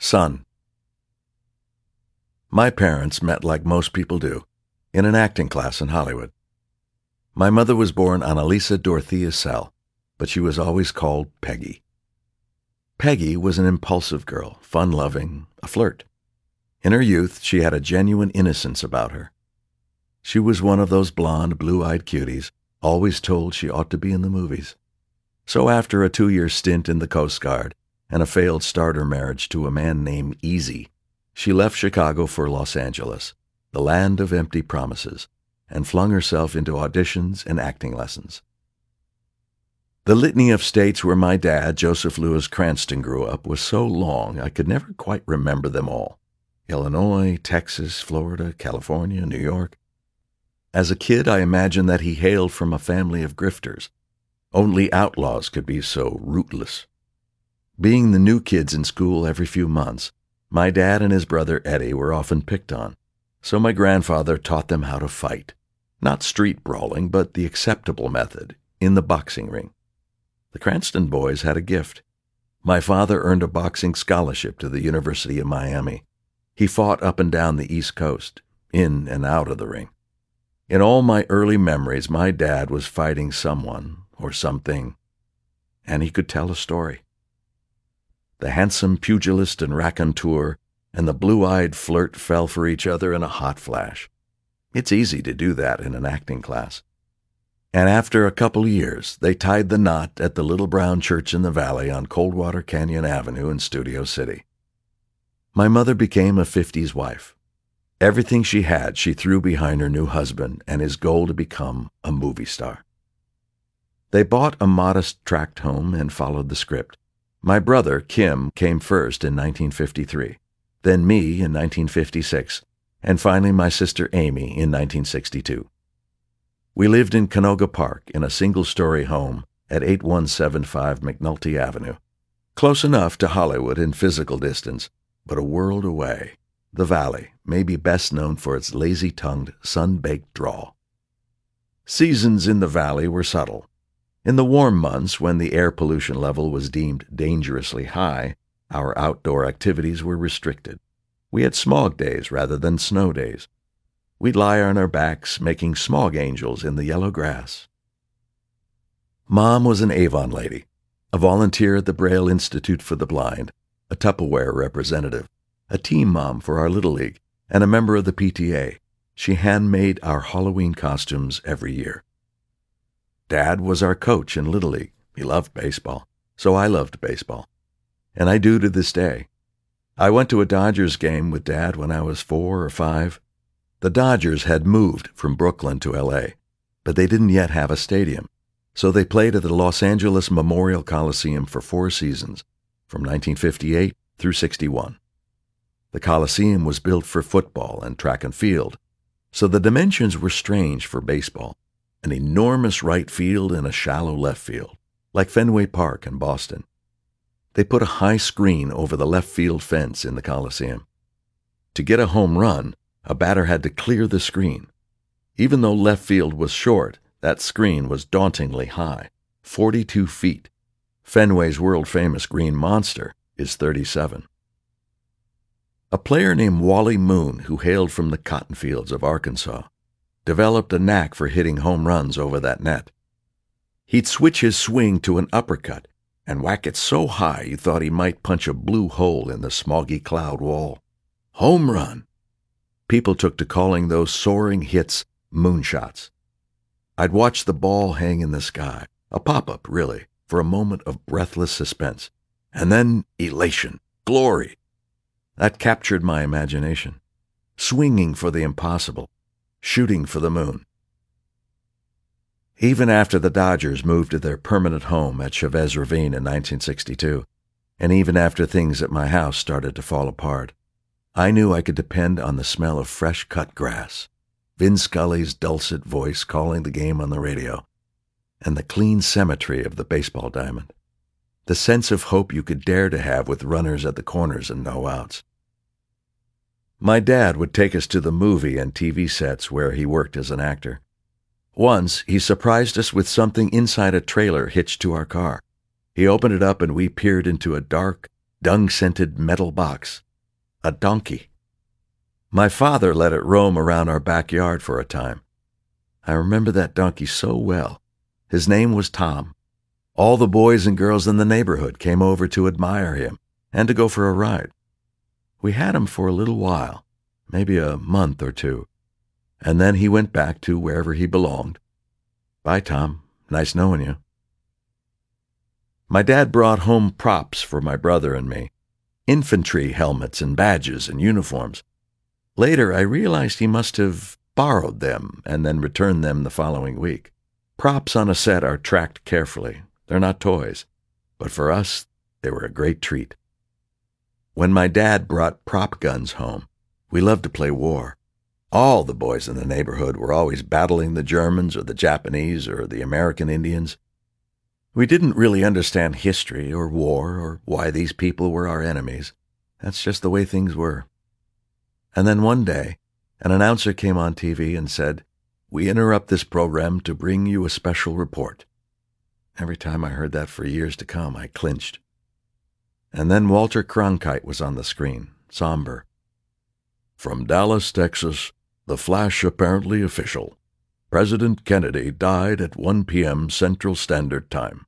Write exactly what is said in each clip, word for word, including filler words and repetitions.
Son. My parents met like most people do, in an acting class in Hollywood. My mother was born Annalisa Dorothea Sell, but she was always called Peggy. Peggy was an impulsive girl, fun-loving, a flirt. In her youth, she had a genuine innocence about her. She was one of those blonde, blue-eyed cuties, always told she ought to be in the movies. So after a two-year stint in the Coast Guard and a failed starter marriage to a man named Easy, she left Chicago for Los Angeles, the land of empty promises, and flung herself into auditions and acting lessons. The litany of states where my dad, Joseph Louis Cranston, grew up was so long I could never quite remember them all. Illinois, Texas, Florida, California, New York. As a kid, I imagined that he hailed from a family of grifters. Only outlaws could be so rootless. Being the new kids in school every few months, my dad and his brother Eddie were often picked on, so my grandfather taught them how to fight. Not street brawling, but the acceptable method, in the boxing ring. The Cranston boys had a gift. My father earned a boxing scholarship to the University of Miami. He fought up and down the East Coast, in and out of the ring. In all my early memories, my dad was fighting someone or something, and he could tell a story. The handsome pugilist and raconteur and the blue-eyed flirt fell for each other in a hot flash. It's easy to do that in an acting class. And after a couple years, they tied the knot at the little brown church in the valley on Coldwater Canyon Avenue in Studio City. My mother became a fifties wife. Everything she had she threw behind her new husband and his goal to become a movie star. They bought a modest tract home and followed the script. My brother, Kim, came first in nineteen fifty-three, then me in nineteen fifty-six, and finally my sister Amy in nineteen sixty-two. We lived in Canoga Park in a single-story home at eighty-one seventy-five McNulty Avenue, close enough to Hollywood in physical distance, but a world away. The Valley may be best known for its lazy-tongued, sun-baked drawl. Seasons in the Valley were subtle. In the warm months, when the air pollution level was deemed dangerously high, our outdoor activities were restricted. We had smog days rather than snow days. We'd lie on our backs, making smog angels in the yellow grass. Mom was an Avon lady, a volunteer at the Braille Institute for the Blind, a Tupperware representative, a team mom for our Little League, and a member of the P T A. She handmade our Halloween costumes every year. Dad was our coach in Little League. He loved baseball, so I loved baseball. And I do to this day. I went to a Dodgers game with Dad when I was four or five. The Dodgers had moved from Brooklyn to L A, but they didn't yet have a stadium, so they played at the Los Angeles Memorial Coliseum for four seasons, from nineteen fifty-eight through sixty-one. The Coliseum was built for football and track and field, so the dimensions were strange for baseball, an enormous right field and a shallow left field, like Fenway Park in Boston. They put a high screen over the left field fence in the Coliseum. To get a home run, a batter had to clear the screen. Even though left field was short, that screen was dauntingly high, forty-two feet. Fenway's world-famous Green Monster is thirty-seven. A player named Wally Moon, who hailed from the cotton fields of Arkansas, developed a knack for hitting home runs over that net. He'd switch his swing to an uppercut and whack it so high you thought he might punch a blue hole in the smoggy cloud wall. Home run! People took to calling those soaring hits moonshots. I'd watch the ball hang in the sky, a pop-up, really, for a moment of breathless suspense, and then elation, glory. That captured my imagination. Swinging for the impossible, shooting for the moon. Even after the Dodgers moved to their permanent home at Chavez Ravine in nineteen sixty-two, and even after things at my house started to fall apart, I knew I could depend on the smell of fresh-cut grass, Vin Scully's dulcet voice calling the game on the radio, and the clean symmetry of the baseball diamond, the sense of hope you could dare to have with runners at the corners and no outs. My dad would take us to the movie and T V sets where he worked as an actor. Once, he surprised us with something inside a trailer hitched to our car. He opened it up and we peered into a dark, dung-scented metal box, a donkey. My father let it roam around our backyard for a time. I remember that donkey so well. His name was Tom. All the boys and girls in the neighborhood came over to admire him and to go for a ride. We had him for a little while, maybe a month or two, and then he went back to wherever he belonged. Bye, Tom. Nice knowing you. My dad brought home props for my brother and me, infantry helmets and badges and uniforms. Later, I realized he must have borrowed them and then returned them the following week. Props on a set are tracked carefully. They're not toys, but for us, they were a great treat. When my dad brought prop guns home, we loved to play war. All the boys in the neighborhood were always battling the Germans or the Japanese or the American Indians. We didn't really understand history or war or why these people were our enemies. That's just the way things were. And then one day, an announcer came on T V and said, "We interrupt this program to bring you a special report." Every time I heard that for years to come, I clinched. And then Walter Cronkite was on the screen, somber. "From Dallas, Texas, the flash apparently official. President Kennedy died at one p.m. Central Standard Time."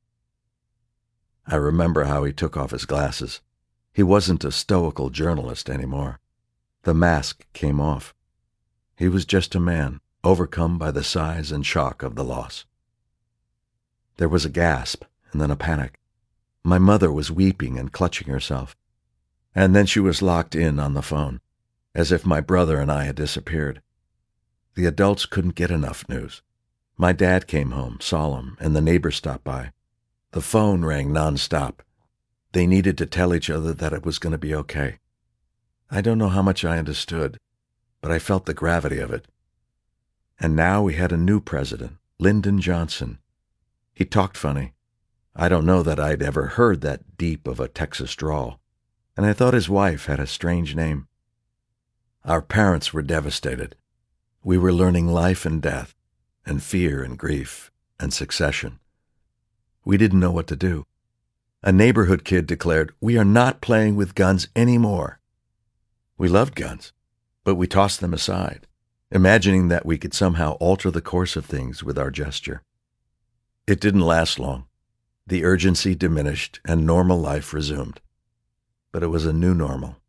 I remember how he took off his glasses. He wasn't a stoical journalist anymore. The mask came off. He was just a man, overcome by the size and shock of the loss. There was a gasp, and then a panic. My mother was weeping and clutching herself. And then she was locked in on the phone, as if my brother and I had disappeared. The adults couldn't get enough news. My dad came home, solemn, and the neighbors stopped by. The phone rang nonstop. They needed to tell each other that it was going to be okay. I don't know how much I understood, but I felt the gravity of it. And now we had a new president, Lyndon Johnson. He talked funny. I don't know that I'd ever heard that deep of a Texas drawl, and I thought his wife had a strange name. Our parents were devastated. We were learning life and death, and fear and grief, and succession. We didn't know what to do. A neighborhood kid declared, "We are not playing with guns anymore." We loved guns, but we tossed them aside, imagining that we could somehow alter the course of things with our gesture. It didn't last long. The urgency diminished and normal life resumed. But it was a new normal,